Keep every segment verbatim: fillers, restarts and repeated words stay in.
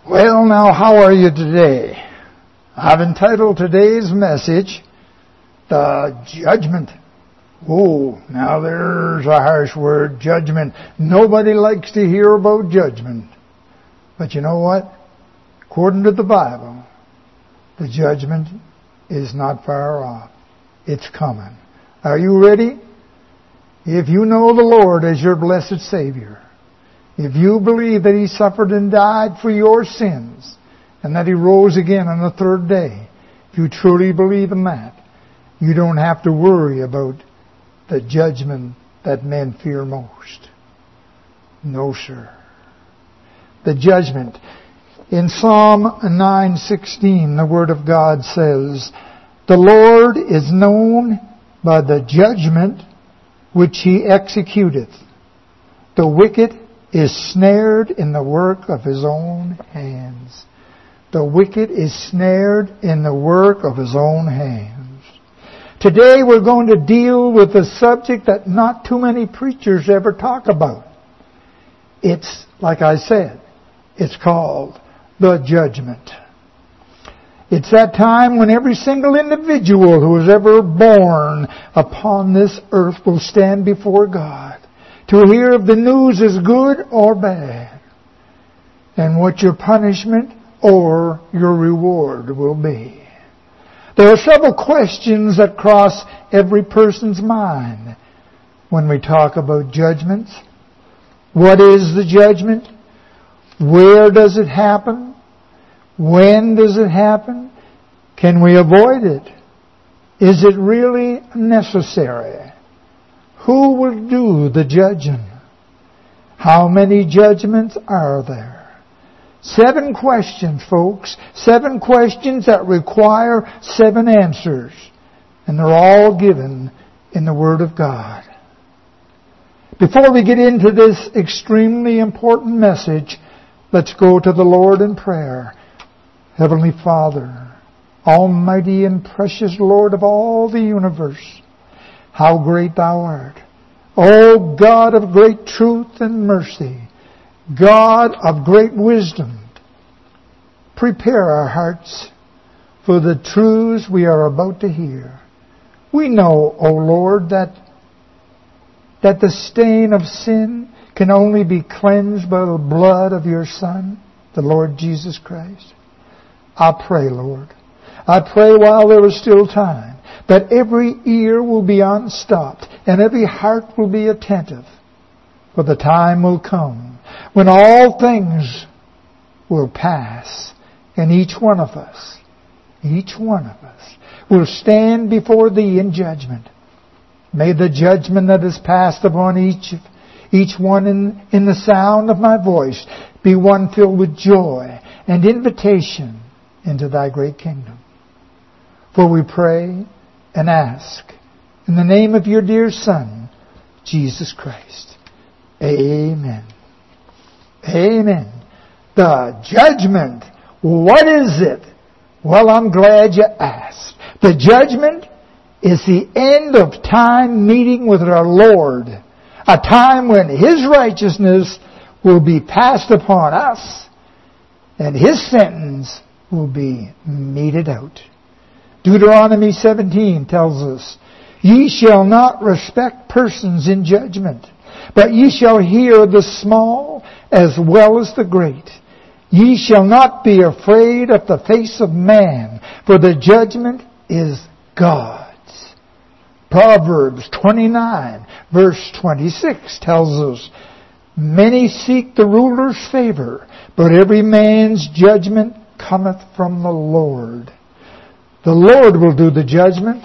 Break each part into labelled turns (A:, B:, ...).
A: Well, now, how are you today? I've entitled today's message, The Judgment. Oh, now there's a harsh word, judgment. Nobody likes to hear about judgment. But you know what? According to the Bible, the judgment is not far off. It's coming. Are you ready? If you know the Lord as your blessed Savior, if you believe that He suffered and died for your sins, and that He rose again on the third day, if you truly believe in that, you don't have to worry about the judgment that men fear most. No, sir. The judgment. In Psalm nine sixteen, the Word of God says, "The Lord is known by the judgment which He executeth. The wicked is snared in the work of his own hands." The wicked is snared in the work of his own hands. Today we're going to deal with a subject that not too many preachers ever talk about. It's, like I said, it's called the judgment. It's that time when every single individual who is ever born upon this earth will stand before God to hear if the news is good or bad, and what your punishment or your reward will be. There are several questions that cross every person's mind when we talk about judgments. What is the judgment? Where does it happen? When does it happen? Can we avoid it? Is it really necessary? Who will do the judging? How many judgments are there? Seven questions, folks. Seven questions that require seven answers. And they're all given in the Word of God. Before we get into this extremely important message, let's go to the Lord in prayer. Heavenly Father, Almighty and precious Lord of all the universe, how great Thou art. O God of great truth and mercy, God of great wisdom, prepare our hearts for the truths we are about to hear. We know, O Lord, that, that the stain of sin can only be cleansed by the blood of your Son, the Lord Jesus Christ. I pray, Lord, I pray while there is still time, that every ear will be unstopped and every heart will be attentive. For the time will come when all things will pass, and each one of us, each one of us, will stand before Thee in judgment. May the judgment that is passed upon each, each one in, in the sound of my voice be one filled with joy and invitation into Thy great kingdom. For we pray and ask in the name of your dear Son, Jesus Christ. Amen. Amen. The judgment. What is it? Well, I'm glad you asked. The judgment is the end of time meeting with our Lord. A time when His righteousness will be passed upon us and His sentence will be meted out. Deuteronomy seventeen tells us, "Ye shall not respect persons in judgment, but ye shall hear the small as well as the great. Ye shall not be afraid of the face of man, for the judgment is God's." Proverbs twenty-nine, verse twenty-six tells us, "Many seek the ruler's favor, but every man's judgment cometh from the Lord." The Lord will do the judgment.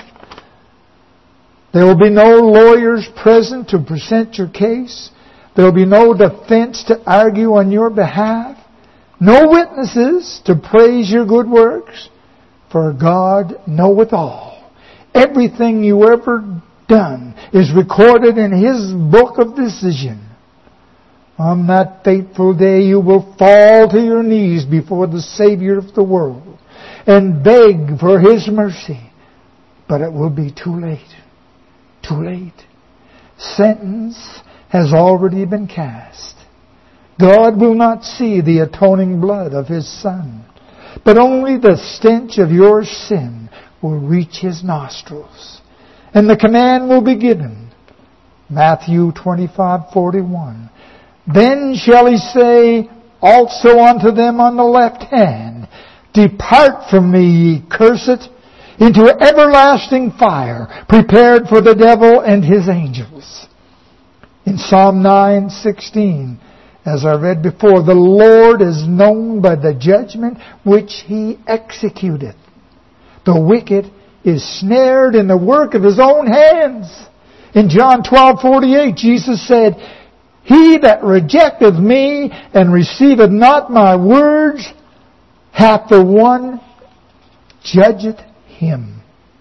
A: There will be no lawyers present to present your case. There will be no defense to argue on your behalf. No witnesses to praise your good works. For God knoweth all. Everything you ever done is recorded in His book of decision. On that fateful day you will fall to your knees before the Savior of the world and beg for His mercy. But it will be too late. Too late. Sentence has already been cast. God will not see the atoning blood of His Son, but only the stench of your sin will reach His nostrils. And the command will be given. Matthew twenty-five forty-one. Then shall He say also unto them on the left hand, Depart from me, ye cursed, into everlasting fire, prepared for the devil and his angels. In Psalm nine sixteen, as I read before, the Lord is known by the judgment which He executeth. The wicked is snared in the work of his own hands. In John twelve forty-eight, Jesus said, He that rejecteth me and receiveth not my words hath the one judgeth him.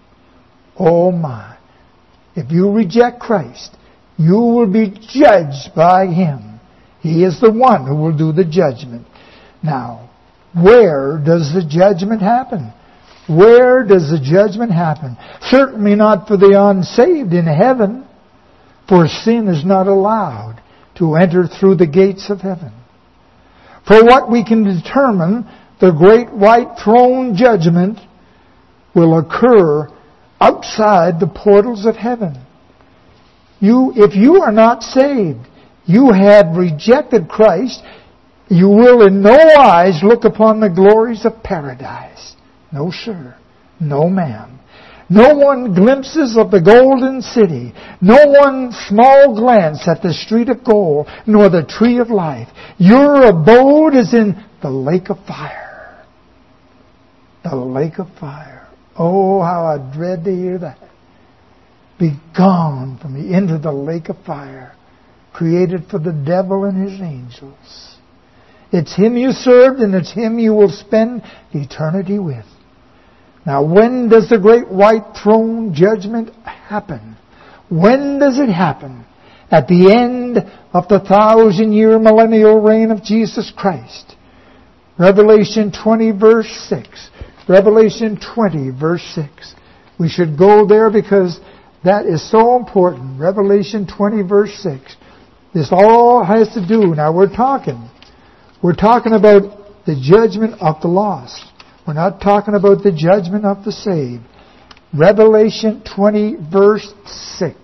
A: Oh my. If you reject Christ, you will be judged by Him. He is the one who will do the judgment. Now, where does the judgment happen? Where does the judgment happen? Certainly not for the unsaved in heaven, for sin is not allowed to enter through the gates of heaven. For what we can determine, the great white throne judgment will occur outside the portals of heaven. You, if you are not saved, you have rejected Christ, you will in no wise look upon the glories of paradise. No, sir. No, ma'am. No one glimpses of the golden city. No one small glance at the street of gold, nor the tree of life. Your abode is in the lake of fire. The lake of fire. Oh, how I dread to hear that. Be gone from me into the lake of fire, created for the devil and his angels. It's him you served, and it's him you will spend eternity with. Now, when does the great white throne judgment happen? When does it happen? At the end of the thousand-year millennial reign of Jesus Christ. Revelation twenty, verse six. Revelation twenty, verse six. We should go there because that is so important. Revelation twenty, verse six. This all has to do, now we're talking, we're talking about the judgment of the lost. We're not talking about the judgment of the saved. Revelation twenty, verse six.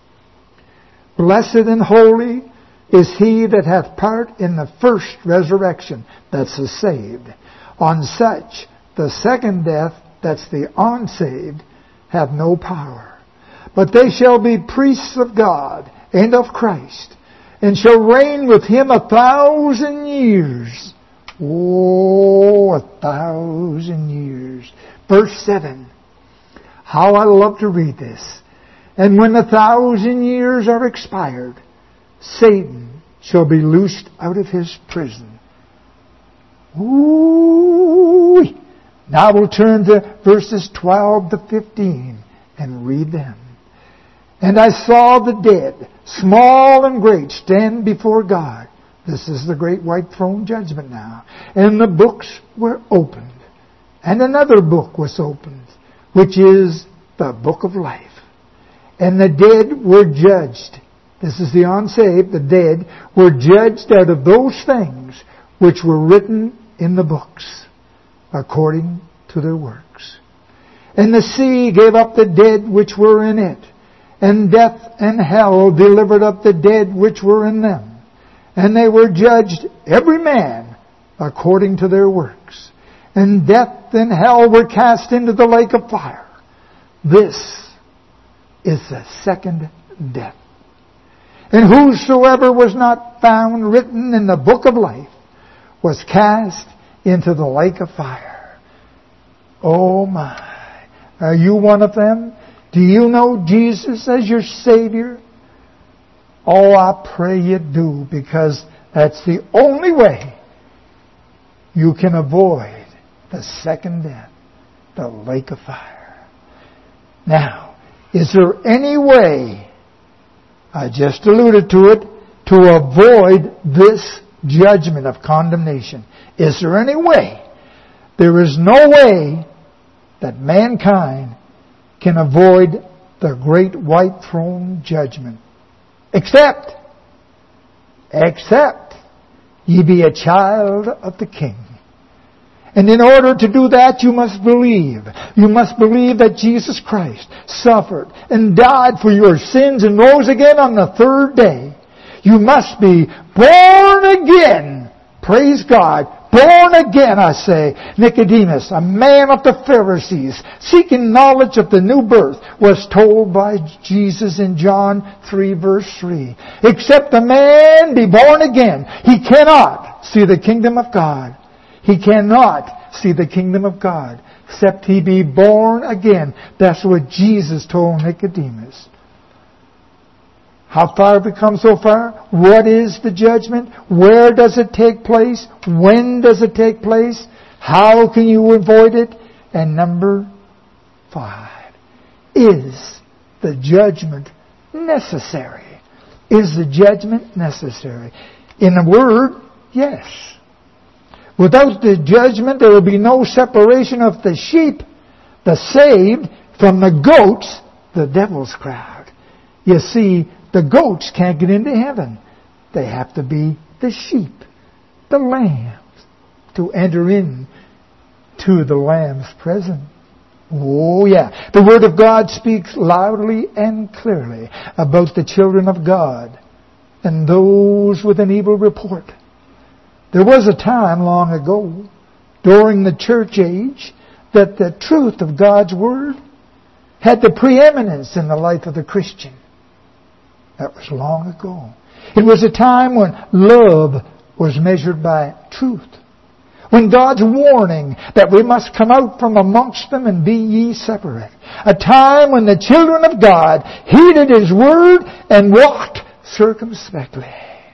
A: Blessed and holy is he that hath part in the first resurrection, that's the saved. On such, the second death, that's the unsaved, have no power. But they shall be priests of God and of Christ, and shall reign with Him a thousand years. Oh, a thousand years. Verse seven. How I love to read this. And when the thousand years are expired, Satan shall be loosed out of his prison. Ooh. Now we'll turn to verses twelve to fifteen and read them. And I saw the dead, small and great, stand before God. This is the great white throne judgment now. And the books were opened. And another book was opened, which is the book of life. And the dead were judged. This is the unsaved. The dead were judged out of those things which were written in the books, according to their works. And the sea gave up the dead which were in it. And death and hell delivered up the dead which were in them. And they were judged, every man, according to their works. And death and hell were cast into the lake of fire. This is the second death. And whosoever was not found written in the book of life was cast into the lake of fire. Oh my. Are you one of them? Do you know Jesus as your Savior? Oh, I pray you do, because that's the only way you can avoid the second death, the lake of fire. Now, is there any way, I just alluded to it, to avoid this judgment of condemnation? Is there any way? There is no way that mankind can avoid the great white throne judgment. Except, except, ye be a child of the King. And in order to do that, you must believe. You must believe that Jesus Christ suffered and died for your sins and rose again on the third day. You must be born again. Praise God. Born again, I say. Nicodemus, a man of the Pharisees, seeking knowledge of the new birth, was told by Jesus in John three verse three, except a man be born again, he cannot see the kingdom of God. He cannot see the kingdom of God except he be born again. That's what Jesus told Nicodemus. How far have we come so far? What is the judgment? Where does it take place? When does it take place? How can you avoid it? And number five, is the judgment necessary? Is the judgment necessary? In a word, yes. Without the judgment, there will be no separation of the sheep, the saved, from the goats, the devil's crowd. You see, the goats can't get into heaven. They have to be the sheep, the lambs, to enter in to the Lamb's presence. Oh yeah. The Word of God speaks loudly and clearly about the children of God and those with an evil report. There was a time long ago, during the church age, that the truth of God's Word had the preeminence in the life of the Christian. That was long ago. It was a time when love was measured by truth. When God's warning that we must come out from amongst them and be ye separate. A time when the children of God heeded His Word and walked circumspectly.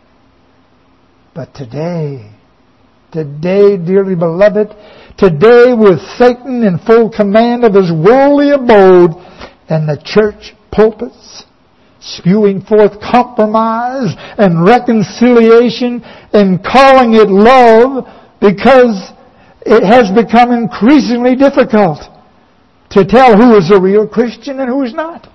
A: But today, today, dearly beloved, today with Satan in full command of his worldly abode and the church pulpits, spewing forth compromise and reconciliation and calling it love, because it has become increasingly difficult to tell who is a real Christian and who is not.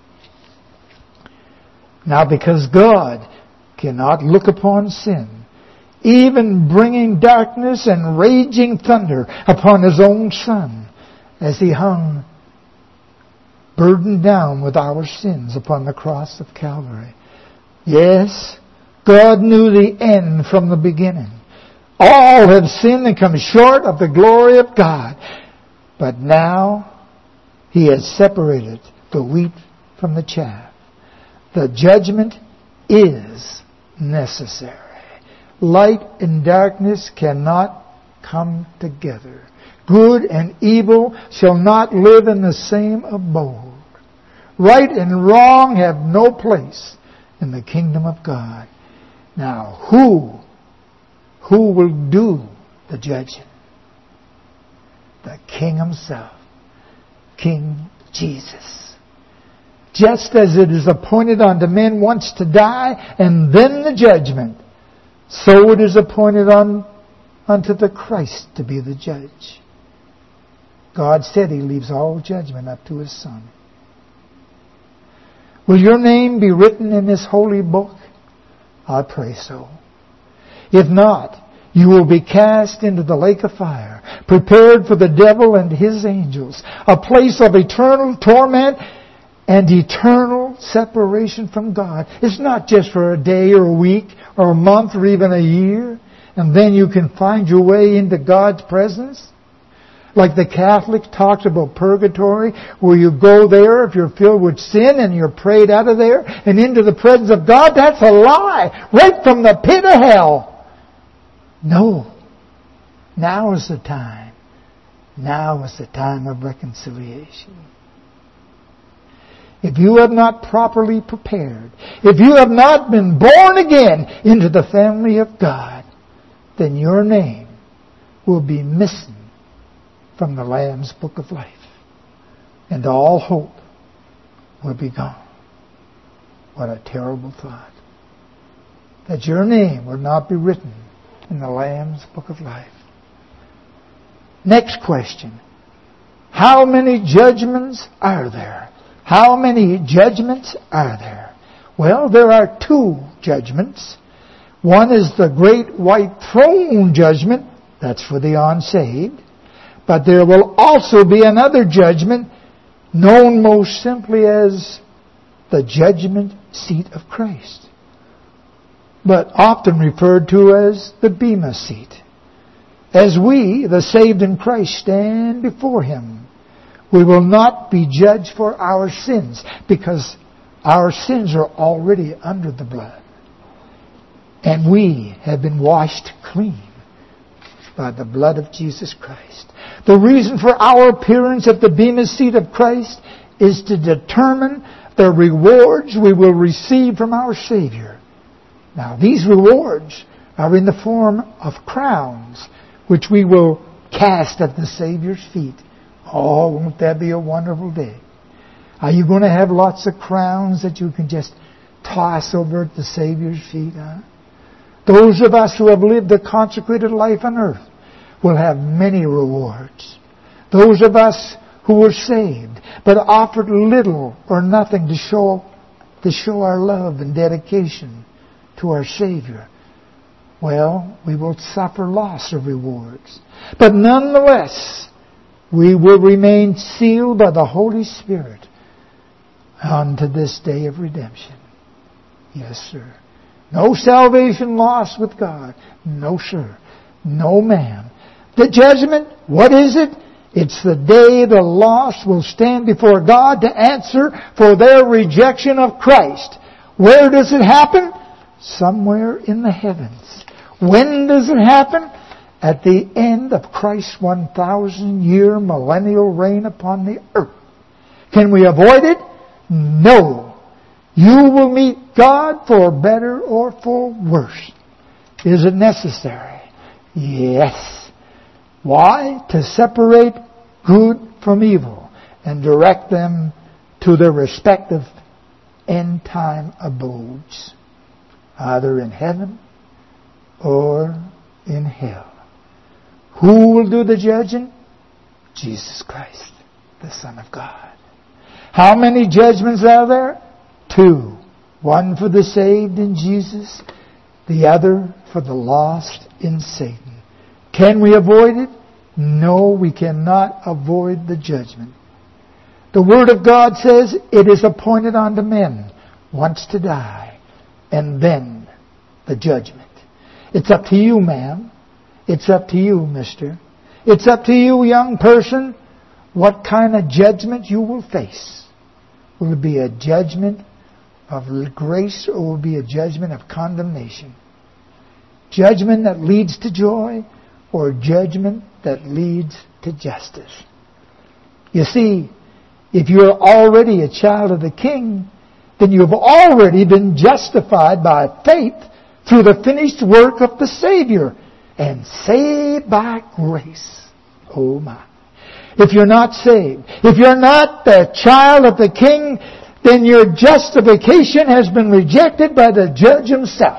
A: Now, because God cannot look upon sin, even bringing darkness and raging thunder upon His own Son, as He hung burdened down with our sins upon the cross of Calvary. Yes, God knew the end from the beginning. All have sinned and come short of the glory of God. But now He has separated the wheat from the chaff. The judgment is necessary. Light and darkness cannot come together. Good and evil shall not live in the same abode. Right and wrong have no place in the kingdom of God. Now, who, who will do the judging? The King Himself, King Jesus. Just as it is appointed unto men once to die, and then the judgment, so it is appointed on, unto the Christ to be the judge. God said He leaves all judgment up to His Son. Will your name be written in this holy book? I pray so. If not, you will be cast into the lake of fire, prepared for the devil and his angels, a place of eternal torment and eternal separation from God. It's not just for a day or a week or a month or even a year, and then you can find your way into God's presence. Like the Catholic talks about purgatory, where you go there if you're filled with sin and you're prayed out of there and into the presence of God. That's a lie. Right from the pit of hell. No. Now is the time. Now is the time of reconciliation. If you have not properly prepared, if you have not been born again into the family of God, then your name will be missing from the Lamb's Book of Life. And all hope will be gone. What a terrible thought. That your name would not be written in the Lamb's Book of Life. Next question. How many judgments are there? How many judgments are there? Well, there are two judgments. One is the great white throne judgment. That's for the unsaved. But there will also be another judgment known most simply as the judgment seat of Christ, but often referred to as the Bema seat. As we, the saved in Christ, stand before Him, we will not be judged for our sins, because our sins are already under the blood. And we have been washed clean by the blood of Jesus Christ. The reason for our appearance at the Bema seat of Christ is to determine the rewards we will receive from our Savior. Now, these rewards are in the form of crowns, which we will cast at the Savior's feet. Oh, won't that be a wonderful day? Are you going to have lots of crowns that you can just toss over at the Savior's feet? Huh? Those of us who have lived a consecrated life on earth will have many rewards. Those of us who were saved but offered little or nothing to show to show our love and dedication to our Savior, well, we will suffer loss of rewards. But nonetheless, we will remain sealed by the Holy Spirit unto this day of redemption. Yes, sir. No salvation lost with God. No, sir. No, ma'am. The judgment, what is it? It's the day the lost will stand before God to answer for their rejection of Christ. Where does it happen? Somewhere in the heavens. When does it happen? At the end of Christ's one thousand year millennial reign upon the earth. Can we avoid it? No. You will meet God for better or for worse. Is it necessary? Yes. Why? To separate good from evil and direct them to their respective end-time abodes, either in heaven or in hell. Who will do the judging? Jesus Christ, the Son of God. How many judgments are there? Two. One for the saved in Jesus, the other for the lost in Satan. Can we avoid it? No, we cannot avoid the judgment. The Word of God says it is appointed unto men once to die, and then the judgment. It's up to you, ma'am. It's up to you, mister. It's up to you, young person, what kind of judgment you will face. Will it be a judgment of grace, or will it be a judgment of condemnation? Judgment that leads to joy, or judgment that leads to justice? You see, if you're already a child of the King, then you've already been justified by faith through the finished work of the Savior, and saved by grace. Oh my. If you're not saved, if you're not the child of the King, then your justification has been rejected by the judge himself.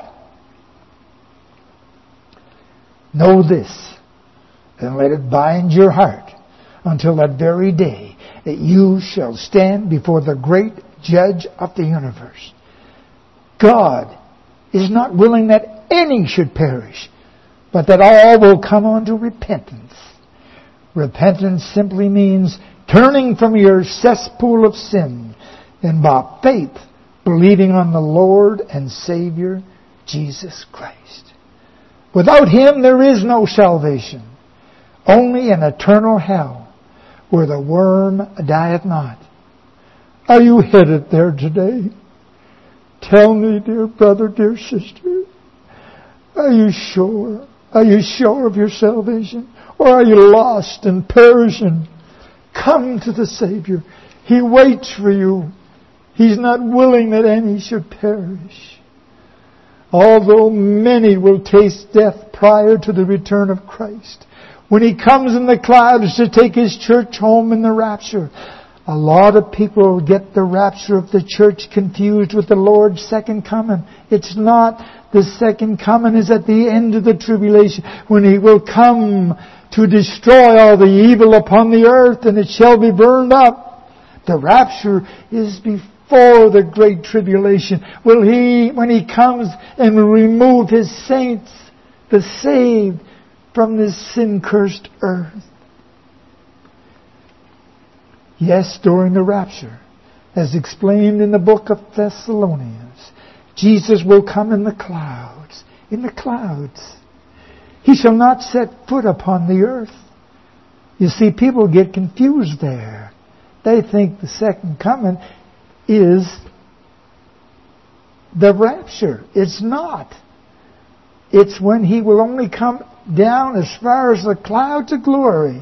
A: Know this, and let it bind your heart until that very day that you shall stand before the great judge of the universe. God is not willing that any should perish, but that all will come unto repentance. Repentance simply means turning from your cesspool of sin and by faith believing on the Lord and Savior Jesus Christ. Without Him there is no salvation, only an eternal hell where the worm dieth not. Are you headed there today? Tell me, dear brother, dear sister, are you sure? Are you sure of your salvation? Or are you lost and perishing? Come to the Savior. He waits for you. He's not willing that any should perish. Although many will taste death prior to the return of Christ, when He comes in the clouds to take His church home in the rapture, a lot of people get the rapture of the church confused with the Lord's second coming. It's not. The second coming is at the end of the tribulation, when He will come to destroy all the evil upon the earth, and it shall be burned up. The rapture is before before the great tribulation will He, when He comes and will remove His saints, the saved, from this sin-cursed earth. Yes, during the rapture, as explained in the book of Thessalonians, Jesus will come in the clouds, in the clouds. He shall not set foot upon the earth. You see, people get confused there. They think the second coming is the rapture. It's not. It's when He will only come down as far as the clouds of glory.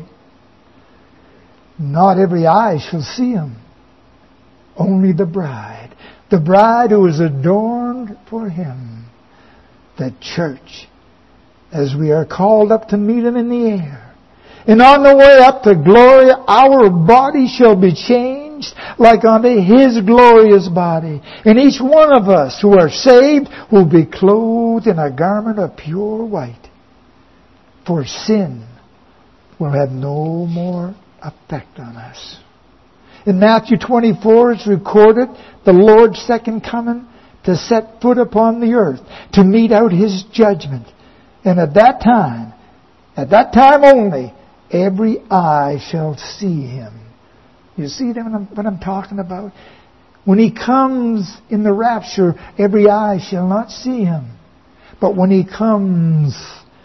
A: Not every eye shall see Him. Only the bride. The bride who is adorned for Him. The church. As we are called up to meet Him in the air. And on the way up to glory, our body shall be changed like unto His glorious body. And each one of us who are saved will be clothed in a garment of pure white. For sin will have no more effect on us. In Matthew twenty-four it's recorded the Lord's second coming to set foot upon the earth, to mete out His judgment. And at that time, at that time only, every eye shall see Him. You see what I'm, what I'm talking about? When He comes in the rapture, every eye shall not see Him. But when He comes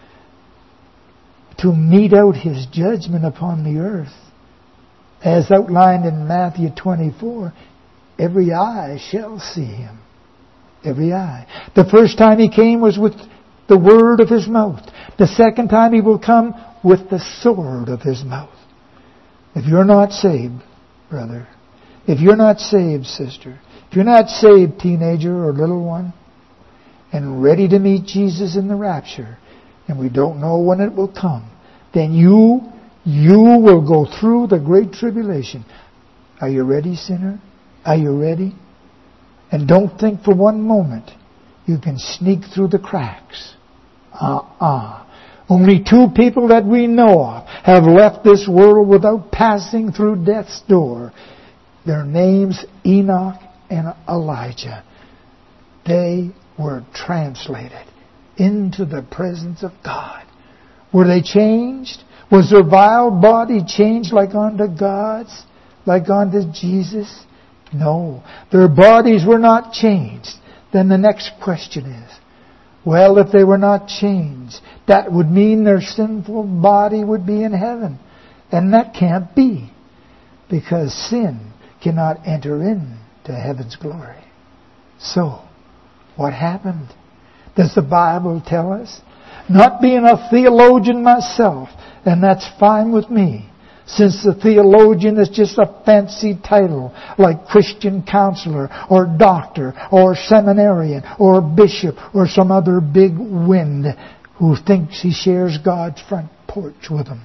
A: to mete out His judgment upon the earth, as outlined in Matthew twenty-four, every eye shall see Him. Every eye. The first time He came was with the word of His mouth. The second time He will come with the sword of His mouth. If you're not saved, brother, if you're not saved, sister, if you're not saved, teenager or little one, and ready to meet Jesus in the rapture, and we don't know when it will come, then you, you will go through the great tribulation. Are you ready, sinner? Are you ready? And don't think for one moment you can sneak through the cracks. Uh-uh. Only two people that we know of have left this world without passing through death's door. Their names, Enoch and Elijah. They were translated into the presence of God. Were they changed? Was their vile body changed like unto God's? Like unto Jesus? No. Their bodies were not changed. Then the next question is, well, if they were not changed, that would mean their sinful body would be in heaven. And that can't be. Because sin cannot enter into heaven's glory. So, what happened? Does the Bible tell us? Not being a theologian myself, and that's fine with me. Since the theologian is just a fancy title, like Christian counselor, or doctor, or seminarian, or bishop, or some other big wind who thinks he shares God's front porch with him.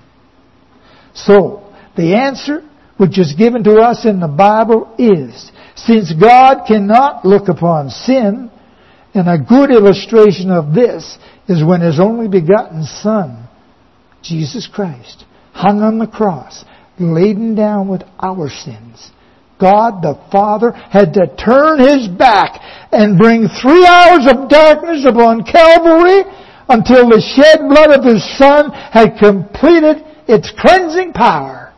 A: So, the answer which is given to us in the Bible is, since God cannot look upon sin, and a good illustration of this is when His only begotten Son, Jesus Christ, hung on the cross, laden down with our sins. God the Father had to turn His back and bring three hours of darkness upon Calvary until the shed blood of His Son had completed its cleansing power.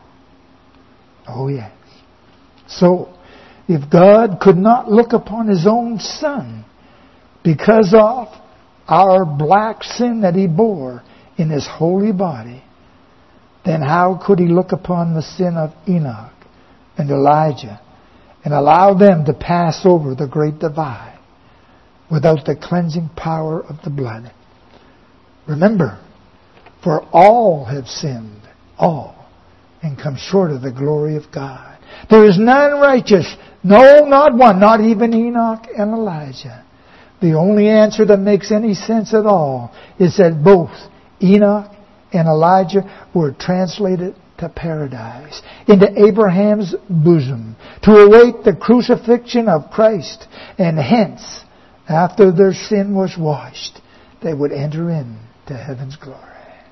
A: Oh yes. So, if God could not look upon His own Son because of our black sin that He bore in His holy body, then how could He look upon the sin of Enoch and Elijah and allow them to pass over the great divide without the cleansing power of the blood? Remember, for all have sinned, all, and come short of the glory of God. There is none righteous, no, not one, not even Enoch and Elijah. The only answer that makes any sense at all is that both Enoch and Elijah were translated to paradise, into Abraham's bosom, to await the crucifixion of Christ, and hence, after their sin was washed, they would enter into heaven's glory.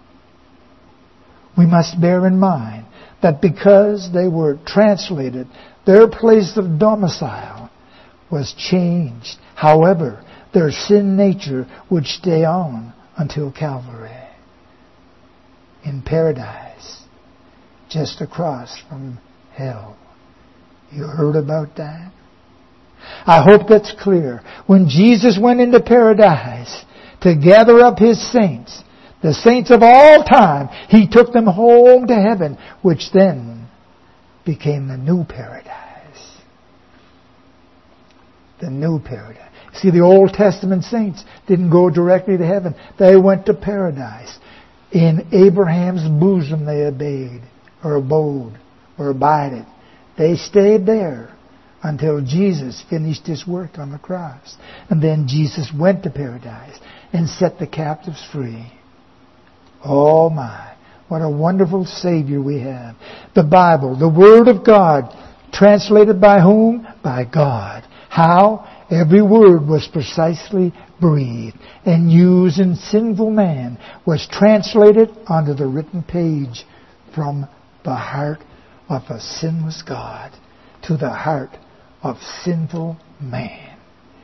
A: We must bear in mind that because they were translated, their place of domicile was changed. However, their sin nature would stay on until Calvary. In paradise, just across from hell. You heard about that? I hope that's clear. When Jesus went into paradise to gather up His saints, the saints of all time, He took them home to heaven, which then became the new paradise. The new paradise. See, the Old Testament saints didn't go directly to heaven. They went to paradise. In Abraham's bosom they obeyed, or abode, or abided. They stayed there until Jesus finished His work on the cross. And then Jesus went to paradise and set the captives free. Oh my, what a wonderful Savior we have. The Bible, the Word of God, translated by whom? By God. How? Every word was precisely breathed and used in sinful man, was translated onto the written page from the heart of a sinless God to the heart of sinful man.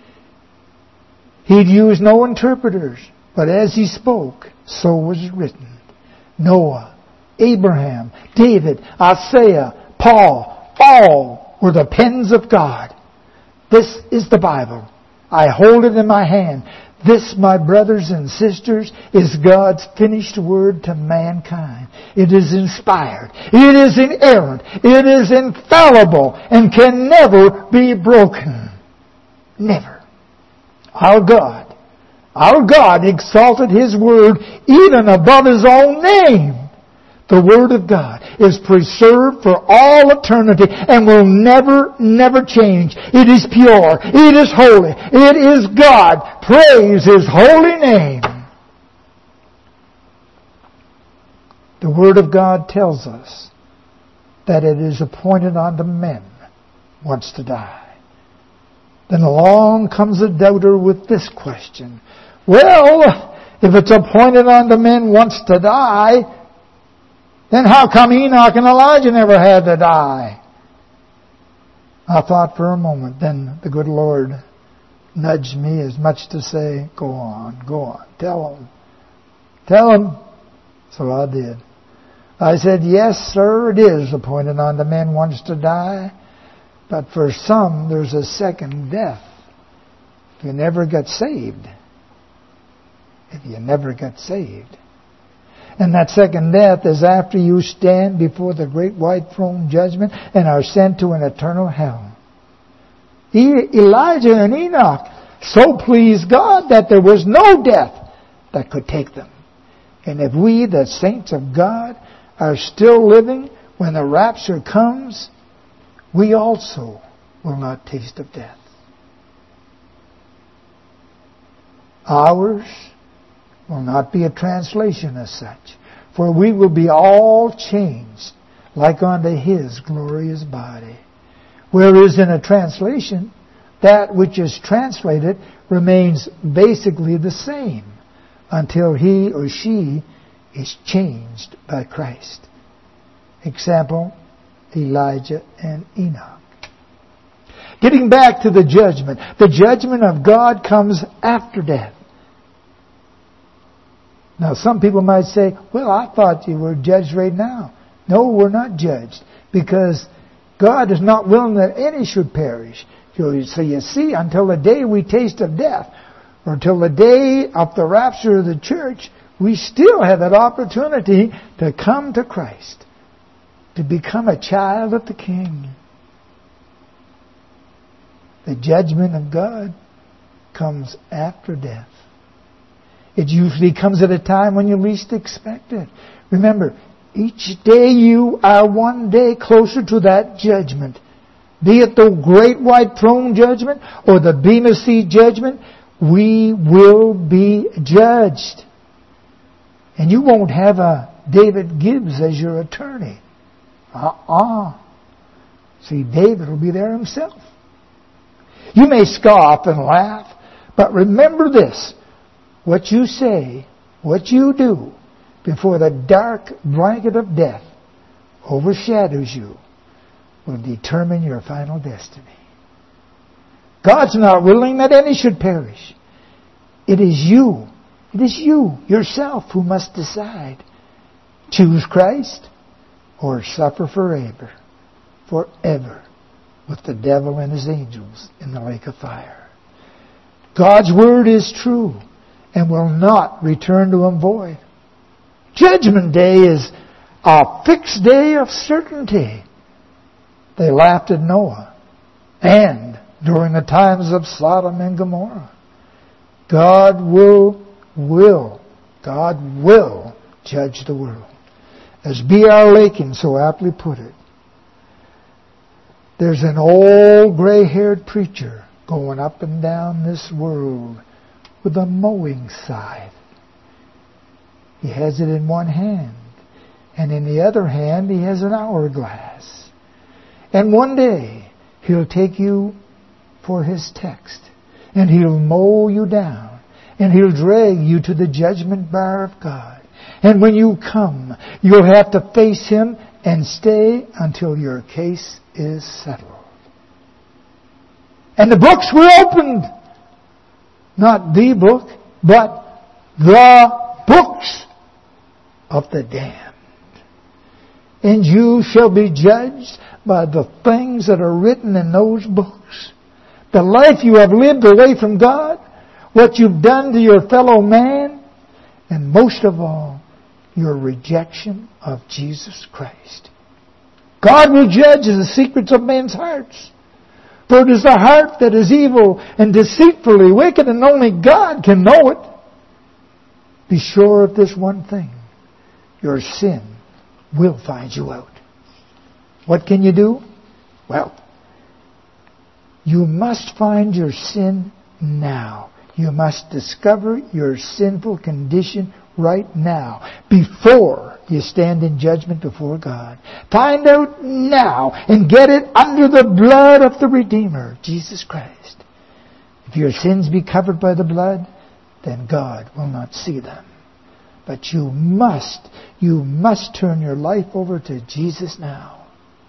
A: He'd used no interpreters, but as He spoke, so was it written. Noah, Abraham, David, Isaiah, Paul, all were the pens of God. This is the Bible. I hold it in my hand. This, my brothers and sisters, is God's finished word to mankind. It is inspired. It is inerrant. It is infallible and can never be broken. Never. Our God, our God exalted His word even above His own name. The Word of God is preserved for all eternity and will never, never change. It is pure. It is holy. It is God. Praise His holy name. The Word of God tells us that it is appointed unto men once to die. Then along comes a doubter with this question. Well, if it's appointed unto men once to die, then how come Enoch and Elijah never had to die? I thought for a moment. Then the good Lord nudged me as much to say, go on, go on. Tell them. Tell them. So I did. I said, yes, sir, it is appointed unto men once to die. But for some, there's a second death. If you never get saved. If you never get saved. And that second death is after you stand before the great white throne judgment and are sent to an eternal hell. Elijah and Enoch so pleased God that there was no death that could take them. And if we, the saints of God, are still living when the rapture comes, we also will not taste of death. Ours will not be a translation as such, for we will be all changed like unto His glorious body. Whereas in a translation, that which is translated remains basically the same until he or she is changed by Christ. Example, Elijah and Enoch. Getting back to the judgment. The judgment of God comes after death. Now, some people might say, well, I thought you were judged right now. No, we're not judged, because God is not willing that any should perish. So you see, until the day we taste of death, or until the day of the rapture of the church, we still have that opportunity to come to Christ, to become a child of the King. The judgment of God comes after death. It usually comes at a time when you least expect it. Remember, each day you are one day closer to that judgment. Be it the great white throne judgment or the Bema Seat judgment, we will be judged. And you won't have a David Gibbs as your attorney. Uh-uh. See, David will be there himself. You may scoff and laugh, but remember this. What you say, what you do, before the dark blanket of death overshadows you, will determine your final destiny. God's not willing that any should perish. It is you. It is you, yourself, who must decide. Choose Christ or suffer forever, forever, with the devil and his angels in the lake of fire. God's word is true and will not return to him void. Judgment Day is a fixed day of certainty. They laughed at Noah and during the times of Sodom and Gomorrah. God will, will, God will judge the world. As B R Lakin so aptly put it, there's an old gray-haired preacher going up and down this world with a mowing scythe. He has it in one hand, and in the other hand he has an hourglass. And one day he'll take you for his text, and he'll mow you down, and he'll drag you to the judgment bar of God. And when you come, you'll have to face him and stay until your case is settled. And the books were opened. Not the book, but the books of the damned. And you shall be judged by the things that are written in those books. The life you have lived away from God, what you've done to your fellow man, and most of all, your rejection of Jesus Christ. God will judge the secrets of men's hearts. For it is the heart that is evil and deceitfully wicked, and only God can know it. Be sure of this one thing. Your sin will find you out. What can you do? Well, you must find your sin now. You must discover your sinful condition right now, before you stand in judgment before God. Find out now and get it under the blood of the Redeemer, Jesus Christ. If your sins be covered by the blood, then God will not see them. But you must, you must turn your life over to Jesus now.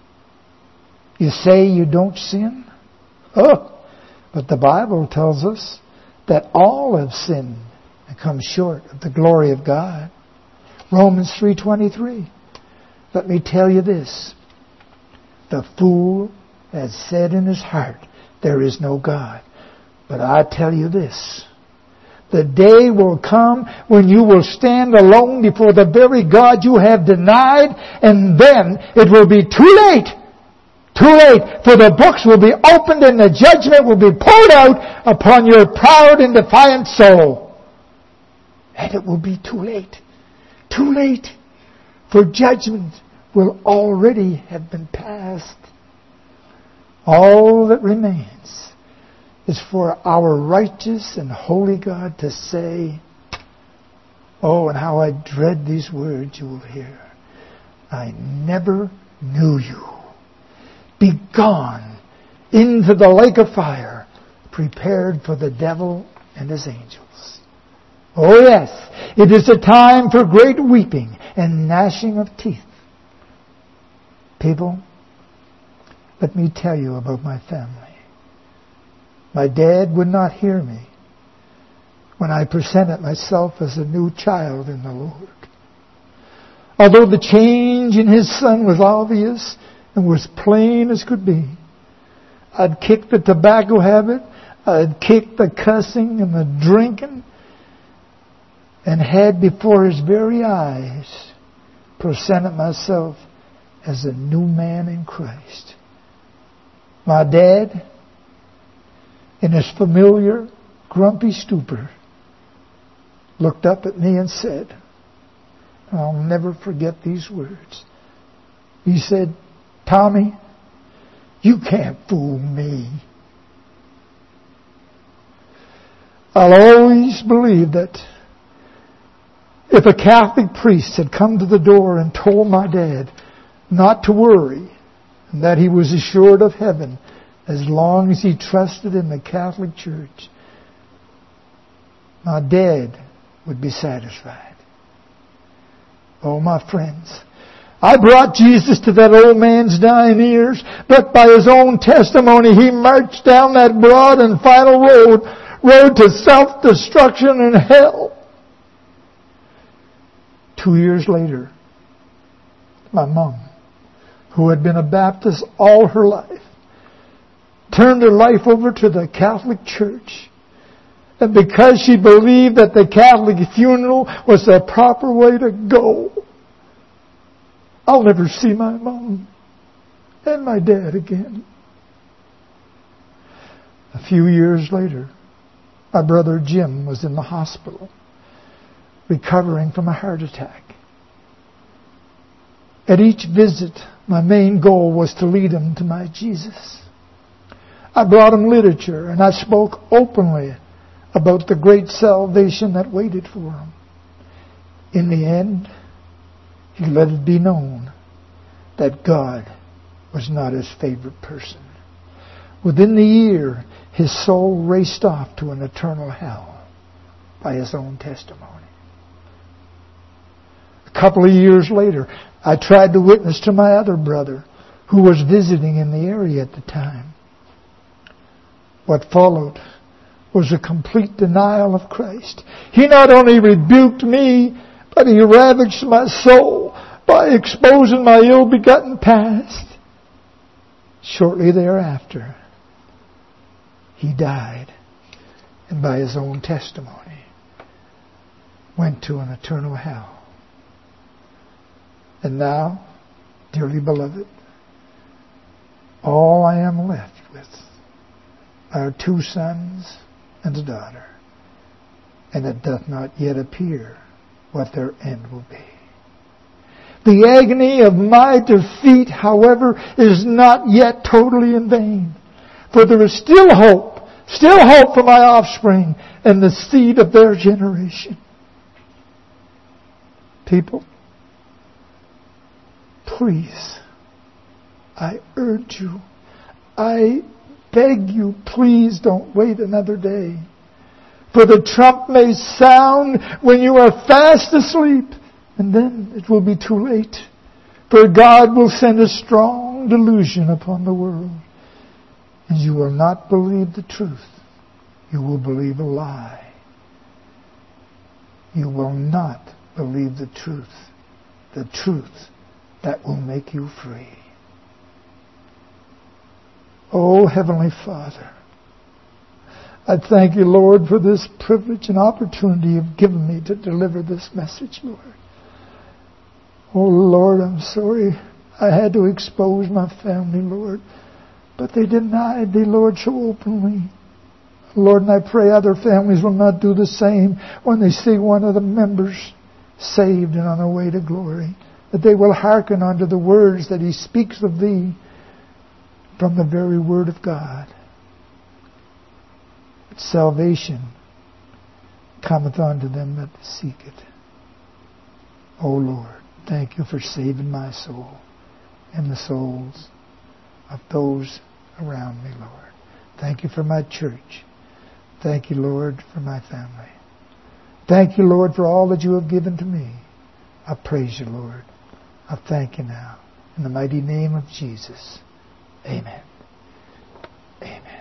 A: You say you don't sin? Oh, but the Bible tells us that all have sinned and come short of the glory of God. Romans three twenty-three. Let me tell you this. The fool has said in his heart, there is no God. But I tell you this. The day will come when you will stand alone before the very God you have denied, and then it will be too late. Too late, for the books will be opened and the judgment will be poured out upon your proud and defiant soul. And it will be too late. Too late. For judgment will already have been passed. All that remains is for our righteous and holy God to say, oh, and how I dread these words you will hear. I never knew you. Be gone into the lake of fire, prepared for the devil and his angels. Oh yes, it is a time for great weeping and gnashing of teeth. People, let me tell you about my family. My dad would not hear me when I presented myself as a new child in the Lord. Although the change in his son was obvious and was plain as could be, I'd kicked the tobacco habit, I'd kicked the cussing and the drinking, and had before his very eyes presented myself as a new man in Christ. My dad, in his familiar, grumpy stupor, looked up at me and said, and I'll never forget these words. He said, Tommy, you can't fool me. I'll always believe that if a Catholic priest had come to the door and told my dad not to worry, and that he was assured of heaven as long as he trusted in the Catholic Church, my dad would be satisfied. Oh, my friends, I brought Jesus to that old man's dying ears, but by his own testimony, he marched down that broad and final road, road to self-destruction and hell. Two years later, my mom, who had been a Baptist all her life, turned her life over to the Catholic Church. And because she believed that the Catholic funeral was the proper way to go, I'll never see my mom and my dad again. A few years later, my brother Jim was in the hospital, recovering from a heart attack. At each visit, my main goal was to lead him to my Jesus. I brought him literature, and I spoke openly about the great salvation that waited for him. In the end, he let it be known that God was not his favorite person. Within the year, his soul raced off to an eternal hell by his own testimony. A couple of years later, I tried to witness to my other brother, who was visiting in the area at the time. What followed was a complete denial of Christ. He not only rebuked me, but he ravaged my soul by exposing my ill-begotten past. Shortly thereafter, he died, and by his own testimony, went to an eternal hell. And now, dearly beloved, all I am left with are two sons and a daughter, and it doth not yet appear what their end will be. The agony of my defeat, however, is not yet totally in vain, for there is still hope, still hope for my offspring and the seed of their generation. People, please, I urge you, I beg you, please don't wait another day. For the trump may sound when you are fast asleep, and then it will be too late. For God will send a strong delusion upon the world, and you will not believe the truth. You will believe a lie. You will not believe the truth, the truth that will make you free. Oh, Heavenly Father, I thank you, Lord, for this privilege and opportunity you've given me to deliver this message, Lord. Oh, Lord, I'm sorry I had to expose my family, Lord, but they denied thee, Lord, so openly. Lord, and I pray other families will not do the same when they see one of the members saved and on their way to glory, that they will hearken unto the words that he speaks of thee from the very Word of God. But salvation cometh unto them that seek it. O Lord, thank you for saving my soul and the souls of those around me, Lord. Thank you for my church. Thank you, Lord, for my family. Thank you, Lord, for all that you have given to me. I praise you, Lord. I thank you now. In the mighty name of Jesus. Amen. Amen.